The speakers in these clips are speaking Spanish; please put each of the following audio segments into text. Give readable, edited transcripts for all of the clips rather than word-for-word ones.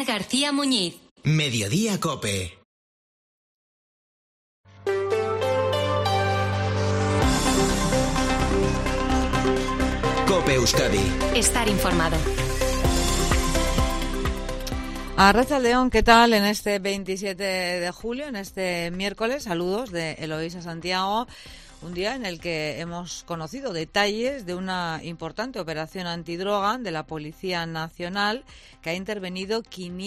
García Muñiz. Mediodía COPE. COPE Euskadi. Estar informado. Arratsaldeon, ¿qué tal? En este 27 de julio, en este miércoles, saludos de Eloísa Santiago. Un día en el que hemos conocido detalles de una importante operación antidroga de la Policía Nacional que ha intervenido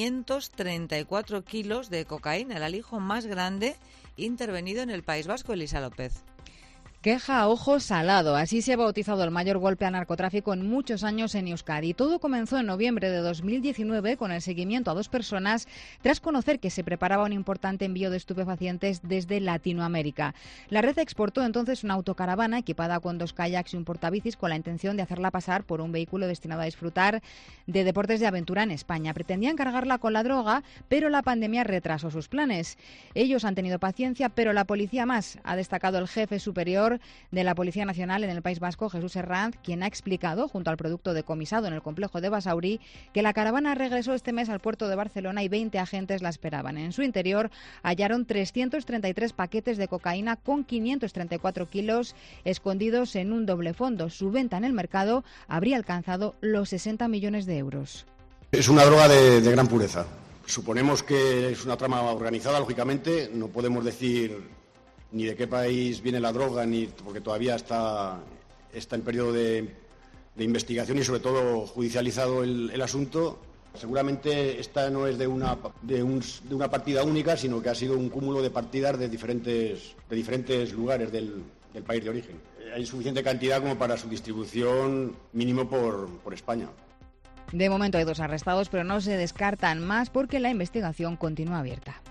534 kilos de cocaína, el alijo más grande intervenido en el País Vasco. Elisa López. Queja a ojo salado, así se ha bautizado el mayor golpe a narcotráfico en muchos años en Euskadi. Todo comenzó en noviembre de 2019 con el seguimiento a 2 personas tras conocer que se preparaba un importante envío de estupefacientes desde Latinoamérica. La red exportó entonces una autocaravana equipada con 2 kayaks y un portabicis con la intención de hacerla pasar por un vehículo destinado a disfrutar de deportes de aventura en España. Pretendían cargarla con la droga, pero la pandemia retrasó sus planes. Ellos han tenido paciencia, pero la policía más, ha destacado el jefe superior de la Policía Nacional en el País Vasco, Jesús Herranz, quien ha explicado, junto al producto decomisado en el complejo de Basauri, que la caravana regresó este mes al puerto de Barcelona y 20 agentes la esperaban. En su interior hallaron 333 paquetes de cocaína con 534 kilos escondidos en un doble fondo. Su venta en el mercado habría alcanzado los 60 millones de euros. Es una droga de gran pureza. Suponemos que es una trama organizada, lógicamente. No podemos decir ni de qué país viene la droga, ni porque todavía está en periodo de investigación y sobre todo judicializado el asunto. Seguramente esta no es de una partida única, sino que ha sido un cúmulo de partidas de diferentes lugares del país de origen. Hay suficiente cantidad como para su distribución mínimo por España. De momento hay 2 arrestados, pero no se descartan más porque la investigación continúa abierta.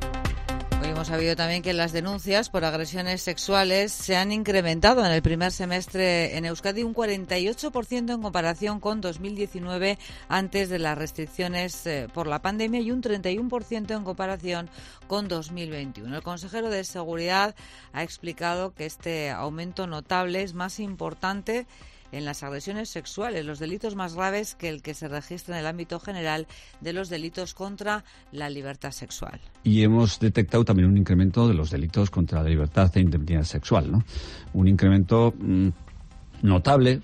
Hoy hemos sabido también que las denuncias por agresiones sexuales se han incrementado en el primer semestre en Euskadi un 48% en comparación con 2019 antes de las restricciones por la pandemia y un 31% en comparación con 2021. El consejero de Seguridad ha explicado que este aumento notable es más importante en las agresiones sexuales, los delitos más graves que el que se registra en el ámbito general de los delitos contra la libertad sexual. Y hemos detectado también un incremento de los delitos contra la libertad e integridad sexual, ¿no? Un incremento notable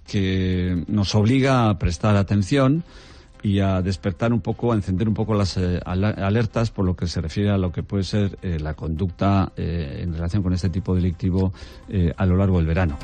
que nos obliga a prestar atención y a despertar un poco, a encender un poco las alertas por lo que se refiere a lo que puede ser la conducta en relación con este tipo delictivo a lo largo del verano.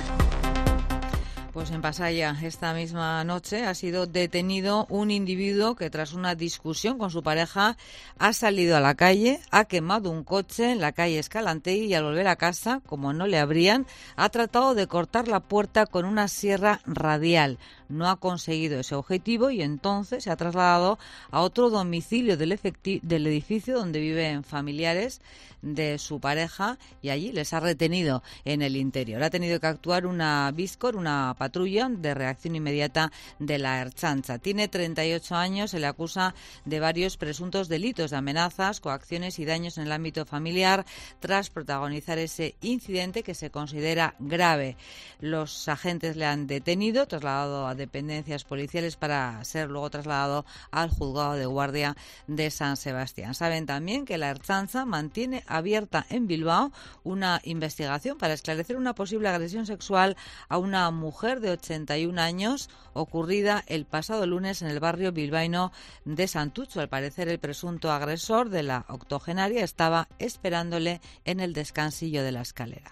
Pues en Pasaia, esta misma noche, ha sido detenido un individuo que tras una discusión con su pareja ha salido a la calle, ha quemado un coche en la calle Escalantey y al volver a casa, como no le abrían, ha tratado de cortar la puerta con una sierra radial. No ha conseguido ese objetivo y entonces se ha trasladado a otro domicilio del edificio donde viven familiares de su pareja y allí les ha retenido en el interior. Ha tenido que actuar una Bizkor, una patrulla de reacción inmediata de la Ertzaintza. Tiene 38 años, se le acusa de varios presuntos delitos de amenazas, coacciones y daños en el ámbito familiar tras protagonizar ese incidente que se considera grave. Los agentes le han detenido, trasladado a dependencias policiales para ser luego trasladado al juzgado de guardia de San Sebastián. Saben también que la Ertzaintza mantiene abierta en Bilbao una investigación para esclarecer una posible agresión sexual a una mujer de 81 años ocurrida el pasado lunes en el barrio bilbaíno de Santucho. Al parecer, el presunto agresor de la octogenaria estaba esperándole en el descansillo de la escalera.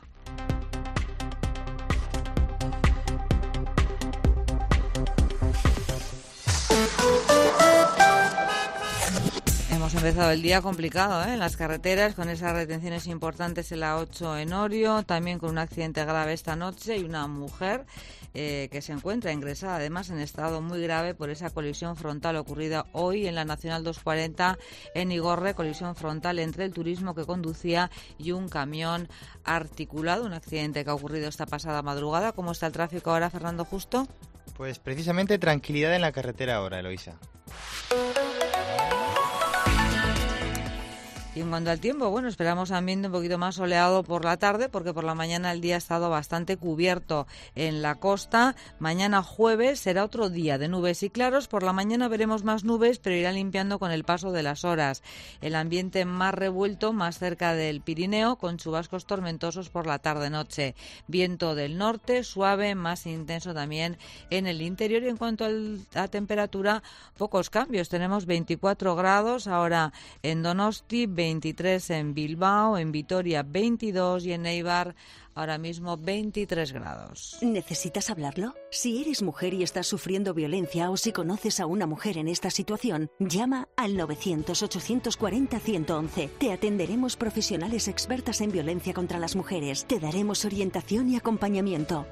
Hemos empezado el día complicado en las carreteras, con esas retenciones importantes en la 8 en Orio, también con un accidente grave esta noche y una mujer que se encuentra ingresada además en estado muy grave por esa colisión frontal ocurrida hoy en la Nacional 240 en Igorre, colisión frontal entre el turismo que conducía y un camión articulado, un accidente que ha ocurrido esta pasada madrugada. ¿Cómo está el tráfico ahora, Fernando Justo? Pues precisamente tranquilidad en la carretera ahora, Eloísa. Y En cuanto al tiempo, bueno, esperamos ambiente un poquito más soleado por la tarde, porque por la mañana el día ha estado bastante cubierto en la costa. Mañana jueves será otro día de nubes y claros. Por la mañana veremos más nubes, pero irá limpiando con el paso de las horas. El ambiente más revuelto, más cerca del Pirineo, con chubascos tormentosos por la tarde-noche. Viento del norte, suave, más intenso también en el interior. Y en cuanto a la temperatura, pocos cambios. Tenemos 24 grados ahora en Donosti, 23 en Bilbao, en Vitoria 22 y en Eibar ahora mismo 23 grados. ¿Necesitas hablarlo? Si eres mujer y estás sufriendo violencia o si conoces a una mujer en esta situación, llama al 900-840-111. Te atenderemos profesionales expertas en violencia contra las mujeres. Te daremos orientación y acompañamiento.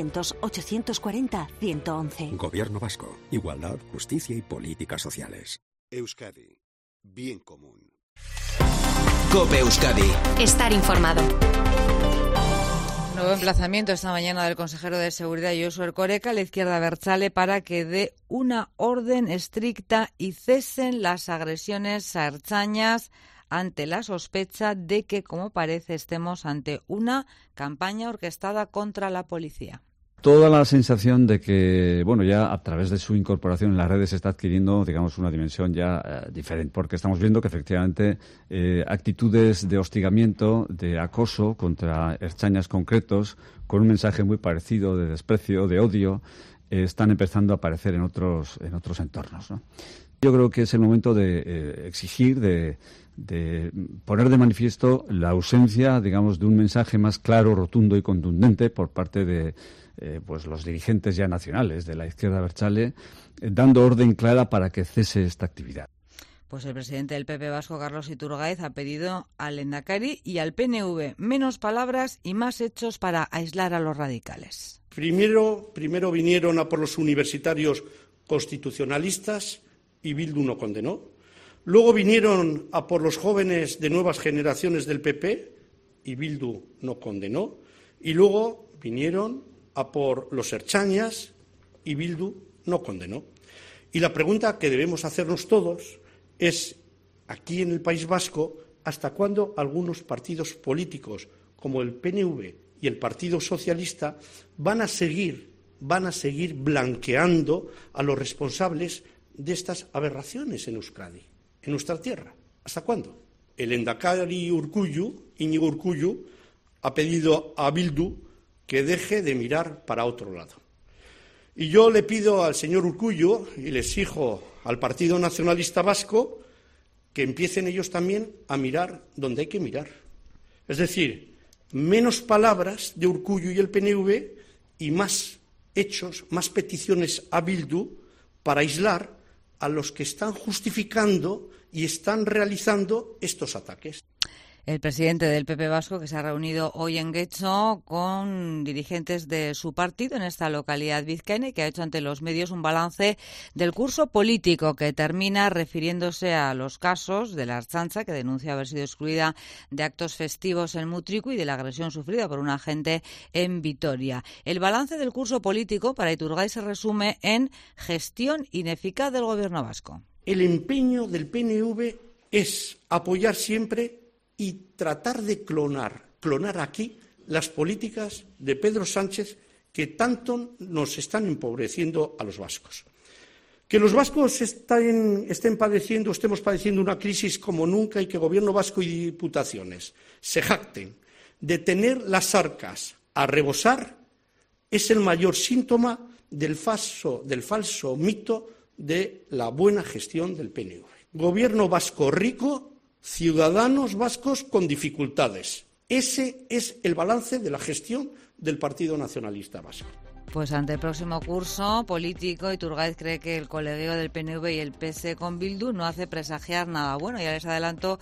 900-840-111. Gobierno Vasco. Igualdad, justicia y políticas sociales. Euskadi. Bien común. COPE Euskadi. Estar informado. Nuevo emplazamiento esta mañana del consejero de Seguridad, Josu Erkoreka, a la izquierda abertzale para que dé una orden estricta y cesen las agresiones a ertzainas ante la sospecha de que, como parece, estemos ante una campaña orquestada contra la policía. Toda la sensación de que, bueno, ya a través de su incorporación en las redes se está adquiriendo, digamos, una dimensión ya diferente, porque estamos viendo que efectivamente actitudes de hostigamiento, de acoso contra ertzainas concretos, con un mensaje muy parecido de desprecio, de odio, están empezando a aparecer en otros entornos, ¿no? Yo creo que es el momento de exigir, de poner de manifiesto la ausencia, digamos, de un mensaje más claro, rotundo y contundente por parte de pues los dirigentes ya nacionales de la izquierda abertzale, dando orden clara para que cese esta actividad. Pues el presidente del PP vasco, Carlos Iturgaiz, ha pedido al Lehendakari y al PNV menos palabras y más hechos para aislar a los radicales. Primero vinieron a por los universitarios constitucionalistas y Bildu no condenó. Luego vinieron a por los jóvenes de nuevas generaciones del PP y Bildu no condenó. Y luego vinieron a por los ertzainas y Bildu no condenó. Y la pregunta que debemos hacernos todos es, aquí en el País Vasco, ¿hasta cuándo algunos partidos políticos como el PNV y el Partido Socialista van a seguir blanqueando a los responsables de estas aberraciones en Euskadi, en nuestra tierra? ¿Hasta cuándo? El Lehendakari Iñigo Urkullu, ha pedido a Bildu que deje de mirar para otro lado. Y yo le pido al señor Urkullu y le exijo al Partido Nacionalista Vasco que empiecen ellos también a mirar donde hay que mirar. Es decir, menos palabras de Urkullu y el PNV y más hechos, más peticiones a Bildu para aislar a los que están justificando y están realizando estos ataques. El presidente del PP vasco, que se ha reunido hoy en Getxo con dirigentes de su partido en esta localidad vizcaína y que ha hecho ante los medios un balance del curso político que termina refiriéndose a los casos de la Ertzaintza, que denuncia haber sido excluida de actos festivos en Mutriku y de la agresión sufrida por un agente en Vitoria. El balance del curso político para Iturgaiz se resume en gestión ineficaz del gobierno vasco. El empeño del PNV es apoyar siempre y tratar de clonar aquí las políticas de Pedro Sánchez que tanto nos están empobreciendo a los vascos. Que los vascos estemos padeciendo una crisis como nunca y que Gobierno vasco y diputaciones se jacten de tener las arcas a rebosar es el mayor síntoma del falso mito de la buena gestión del PNV. Gobierno vasco rico, ciudadanos vascos con dificultades. Ese es el balance de la gestión del Partido Nacionalista Vasco. Pues ante el próximo curso político, Iturgaiz cree que el colegio del PNV y el PS con Bildu no hace presagiar nada bueno. Ya les adelanto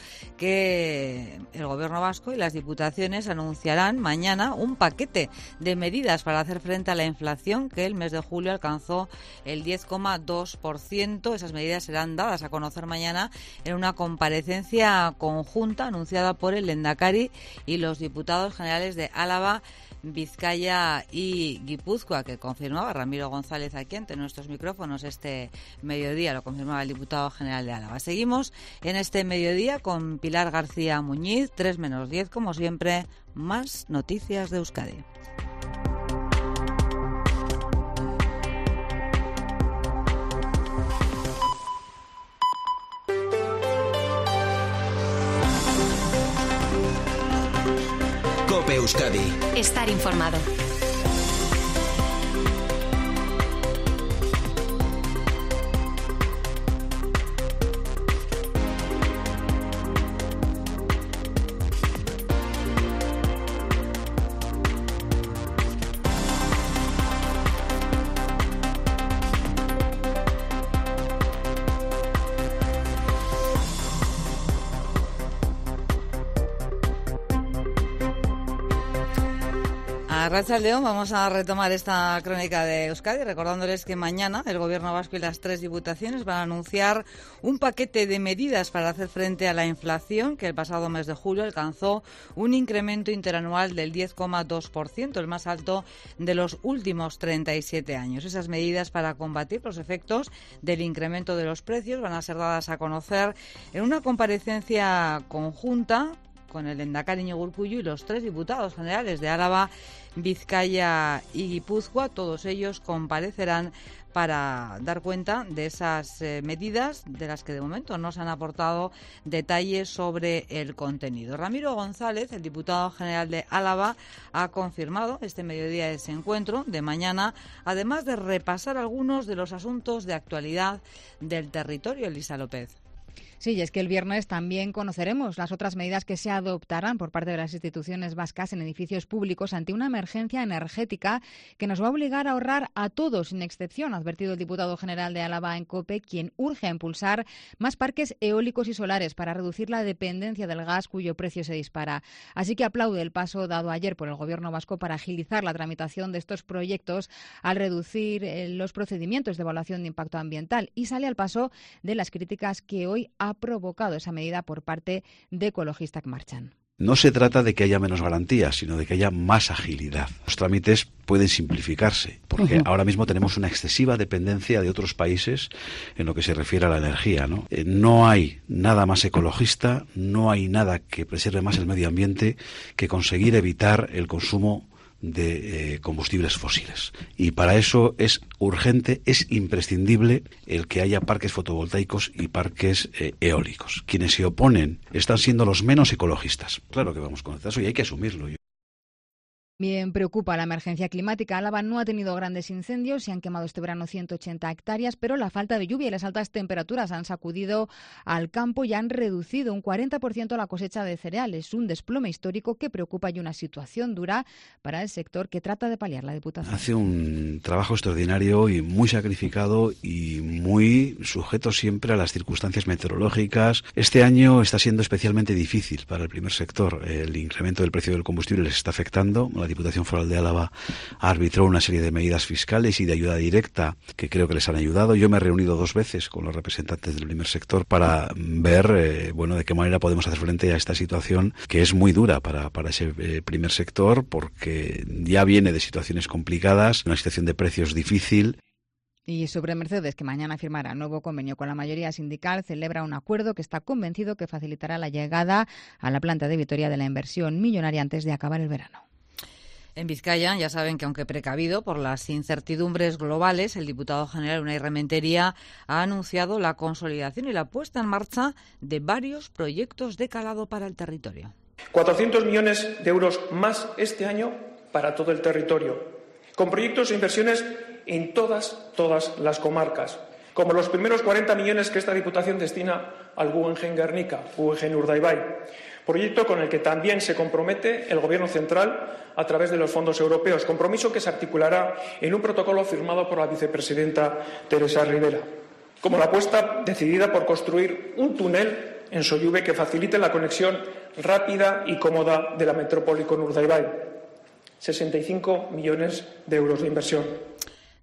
que el Gobierno vasco y las diputaciones anunciarán mañana un paquete de medidas para hacer frente a la inflación que el mes de julio alcanzó el 10,2%. Esas medidas serán dadas a conocer mañana en una comparecencia conjunta anunciada por el Lehendakari y los diputados generales de Álava, Vizcaya y Guipúzcoa. Guipúzcoa, que confirmaba Ramiro González aquí ante nuestros micrófonos este mediodía, lo confirmaba el diputado general de Álava. Seguimos en este mediodía con Pilar García Muñiz, 3 menos 10, como siempre, más noticias de Euskadi. COPE Euskadi. Estar informado. Arratsaldeon, vamos a retomar esta crónica de Euskadi recordándoles que mañana el Gobierno vasco y las 3 diputaciones van a anunciar un paquete de medidas para hacer frente a la inflación que el pasado mes de julio alcanzó un incremento interanual del 10,2%, el más alto de los últimos 37 años. Esas medidas para combatir los efectos del incremento de los precios van a ser dadas a conocer en una comparecencia conjunta con el lehendakari Iñigo Urkullu y los 3 diputados generales de Álava, Vizcaya y Guipúzcoa. Todos ellos comparecerán para dar cuenta de esas medidas de las que de momento no se han aportado detalles sobre el contenido. Ramiro González, el diputado general de Álava, ha confirmado este mediodía ese encuentro de mañana, además de repasar algunos de los asuntos de actualidad del territorio. Elisa López. Sí, y es que el viernes también conoceremos las otras medidas que se adoptarán por parte de las instituciones vascas en edificios públicos ante una emergencia energética que nos va a obligar a ahorrar a todos, sin excepción, ha advertido el diputado general de Álava en COPE, quien urge a impulsar más parques eólicos y solares para reducir la dependencia del gas, cuyo precio se dispara. Así que aplaude el paso dado ayer por el Gobierno vasco para agilizar la tramitación de estos proyectos al reducir los procedimientos de evaluación de impacto ambiental y sale al paso de las críticas que hoy ha provocado esa medida por parte de Ecologistak Marchan. No se trata de que haya menos garantías, sino de que haya más agilidad. Los trámites pueden simplificarse, porque ahora mismo tenemos una excesiva dependencia de otros países en lo que se refiere a la energía, ¿no? No hay nada más ecologista, no hay nada que preserve más el medio ambiente que conseguir evitar el consumo de combustibles fósiles. Y para eso es urgente, es imprescindible el que haya parques fotovoltaicos y parques eólicos. Quienes se oponen están siendo los menos ecologistas. Claro que vamos con eso y hay que asumirlo. Bien, preocupa la emergencia climática. Álava no ha tenido grandes incendios, se han quemado este verano 180 hectáreas, pero la falta de lluvia y las altas temperaturas han sacudido al campo y han reducido un 40% la cosecha de cereales. Un desplome histórico que preocupa y una situación dura para el sector que trata de paliar la Diputación. Hace un trabajo extraordinario y muy sacrificado y muy sujeto siempre a las circunstancias meteorológicas. Este año está siendo especialmente difícil para el primer sector. El incremento del precio del combustible les está afectando. La Diputación Foral de Álava arbitró una serie de medidas fiscales y de ayuda directa que creo que les han ayudado. Yo me he reunido 2 veces con los representantes del primer sector para ver de qué manera podemos hacer frente a esta situación que es muy dura para ese primer sector, porque ya viene de situaciones complicadas, una situación de precios difícil. Y sobre Mercedes, que mañana firmará nuevo convenio con la mayoría sindical, celebra un acuerdo que está convencido que facilitará la llegada a la planta de Vitoria de la inversión millonaria antes de acabar el verano. En Vizcaya, ya saben que aunque precavido por las incertidumbres globales, el diputado general Unai Rementeria ha anunciado la consolidación y la puesta en marcha de varios proyectos de calado para el territorio. 400 millones de euros más este año para todo el territorio, con proyectos e inversiones en todas las comarcas, como los primeros 40 millones que esta Diputación destina al Guggenheim Guernica, Guggenheim Urdaibai, proyecto con el que también se compromete el Gobierno central a través de los fondos europeos, compromiso que se articulará en un protocolo firmado por la vicepresidenta Teresa Rivera, como la apuesta decidida por construir un túnel en Sollube que facilite la conexión rápida y cómoda de la metrópoli con Urdaibai. 65 millones de euros de inversión.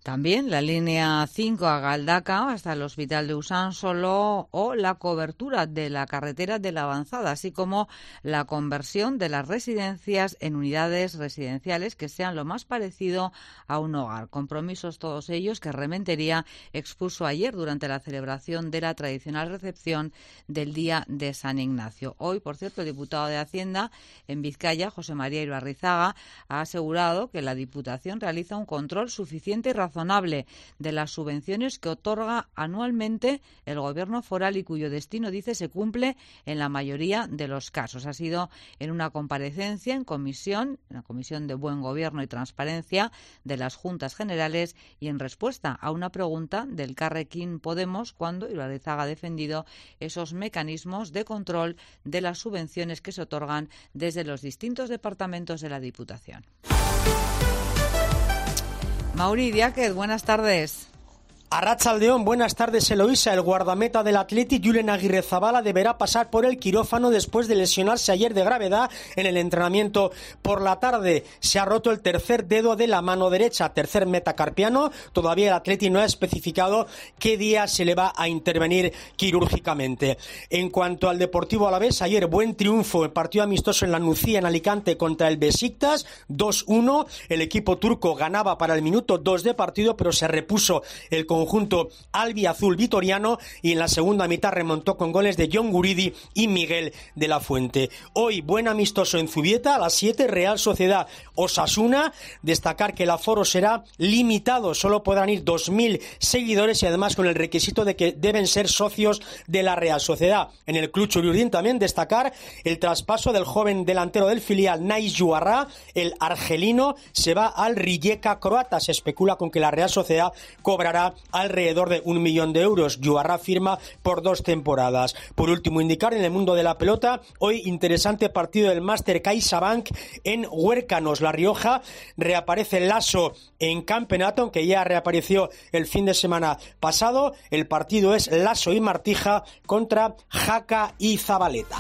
También la línea 5 a Galdacao hasta el Hospital de Usánsolo o la cobertura de la carretera de la Avanzada, así como la conversión de las residencias en unidades residenciales que sean lo más parecido a un hogar. Compromisos todos ellos que Rementería expuso ayer durante la celebración de la tradicional recepción del Día de San Ignacio. Hoy, por cierto, el diputado de Hacienda en Vizcaya, José María Ibarrizaga, ha asegurado que la Diputación realiza un control suficiente y razonable de las subvenciones que otorga anualmente el Gobierno foral y cuyo destino, dice, se cumple en la mayoría de los casos. Ha sido en una comparecencia en la Comisión de Buen Gobierno y Transparencia de las Juntas Generales y en respuesta a una pregunta del Carrequín Podemos cuando Ibarrizaga ha defendido esos mecanismos de control de las subvenciones que se otorgan desde los distintos departamentos de la Diputación. Mauri Diáquez, buenas tardes. Arratsaldeón, buenas tardes, Eloísa. El guardameta del Athletic, Julen Aguirrezabala, deberá pasar por el quirófano después de lesionarse ayer de gravedad en el entrenamiento por la tarde. Se ha roto el tercer dedo de la mano derecha, tercer metacarpiano. Todavía el Athletic no ha especificado qué día se le va a intervenir quirúrgicamente. En cuanto al Deportivo Alavés, ayer buen triunfo, el partido amistoso en la Nucía, en Alicante, contra el Besiktas, 2-1. El equipo turco ganaba para el minuto 2 de partido, pero se repuso el conjunto albiazul vitoriano y en la segunda mitad remontó con goles de John Guridi y Miguel de la Fuente. Hoy buen amistoso en Zubieta a las 7, Real Sociedad Osasuna. Destacar que el aforo será limitado, solo podrán ir 2.000 seguidores y además con el requisito de que deben ser socios de la Real Sociedad. En el Club Churiurdin también destacar el traspaso del joven delantero del filial Nais Juarra, el argelino, se va al Rijeka croata. Se especula con que la Real Sociedad cobrará alrededor de 1 millón de euros. Juarra firma por 2 temporadas. Por último, indicar en el mundo de la pelota, hoy interesante partido del Máster CaixaBank en Huércanos, La Rioja. Reaparece Lasso en campeonato, aunque ya reapareció el fin de semana pasado. El partido es Lasso y Martija contra Jaca y Zabaleta.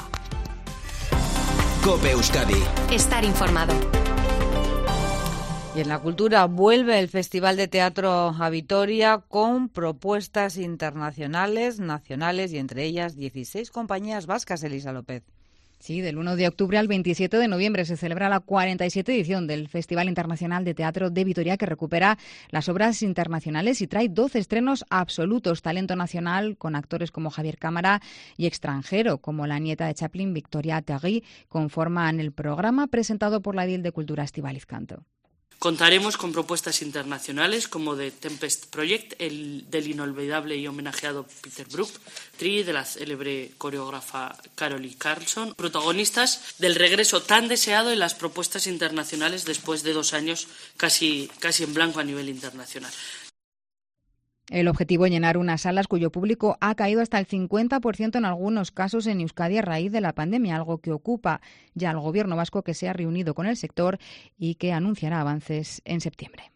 COPE Euskadi. Estar informado. Y en la cultura vuelve el Festival de Teatro a Vitoria con propuestas internacionales, nacionales y entre ellas 16 compañías vascas, Elisa López. Sí, del 1 de octubre al 27 de noviembre se celebra la 47 edición del Festival Internacional de Teatro de Vitoria, que recupera las obras internacionales y trae 12 estrenos absolutos, talento nacional con actores como Javier Cámara y extranjero como la nieta de Chaplin, Victoria Tegui, conforman el programa presentado por la edil de Cultura, Estíbaliz Canto. Contaremos con propuestas internacionales como The Tempest Project, el del inolvidable y homenajeado Peter Brook, de la célebre coreógrafa Carolee Carlson, protagonistas del regreso tan deseado en las propuestas internacionales después de 2 años casi en blanco a nivel internacional. El objetivo es llenar unas salas cuyo público ha caído hasta el 50% en algunos casos en Euskadi a raíz de la pandemia, algo que ocupa ya al Gobierno vasco, que se ha reunido con el sector y que anunciará avances en septiembre.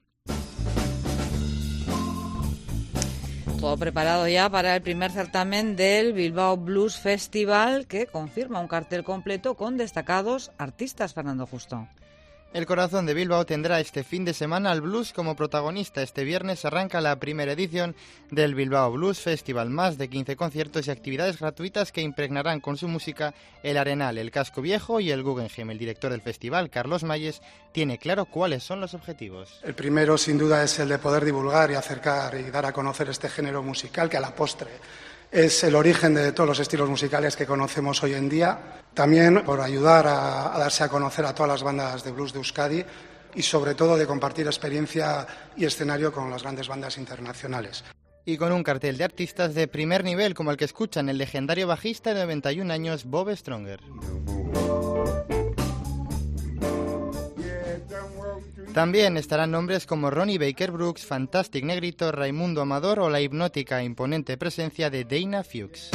Todo preparado ya para el primer certamen del Bilbao Blues Festival, que confirma un cartel completo con destacados artistas. Fernando Justo. El corazón de Bilbao tendrá este fin de semana al blues como protagonista. Este viernes arranca la primera edición del Bilbao Blues Festival. Más de 15 conciertos y actividades gratuitas que impregnarán con su música el Arenal, el Casco Viejo y el Guggenheim. El director del festival, Carlos Mayes, tiene claro cuáles son los objetivos. El primero, sin duda, es el de poder divulgar y acercar y dar a conocer este género musical que a la postre es el origen de todos los estilos musicales que conocemos hoy en día. También por ayudar a darse a conocer a todas las bandas de blues de Euskadi y sobre todo de compartir experiencia y escenario con las grandes bandas internacionales. Y con un cartel de artistas de primer nivel como el que escuchan el legendario bajista de 91 años Bob Stronger. También estarán nombres como Ronnie Baker Brooks, Fantastic Negrito, Raimundo Amador o la hipnótica e imponente presencia de Dana Fuchs.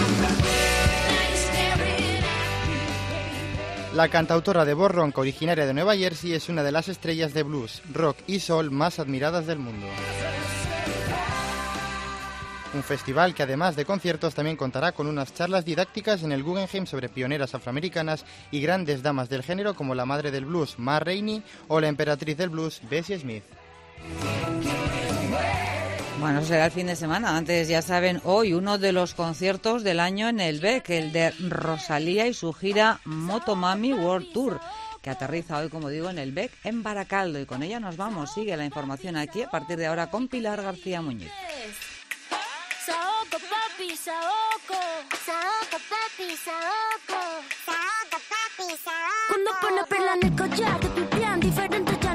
La cantautora de voz ronca originaria de Nueva Jersey es una de las estrellas de blues, rock y soul más admiradas del mundo. Un festival que además de conciertos también contará con unas charlas didácticas en el Guggenheim sobre pioneras afroamericanas y grandes damas del género como la madre del blues, Ma Rainey, o la emperatriz del blues, Bessie Smith. Bueno, será el fin de semana. Antes, ya saben, hoy uno de los conciertos del año en el BEC, el de Rosalía y su gira Motomami World Tour, que aterriza hoy, como digo, en el BEC en Baracaldo. Y con ella nos vamos. Sigue la información aquí a partir de ahora con Pilar García Muñiz. Saoco, papi, saoco. Saoco, papi, saoco. Saoco, papi, saoco. Cuando pone perla en el collar, te pipián diferente ya.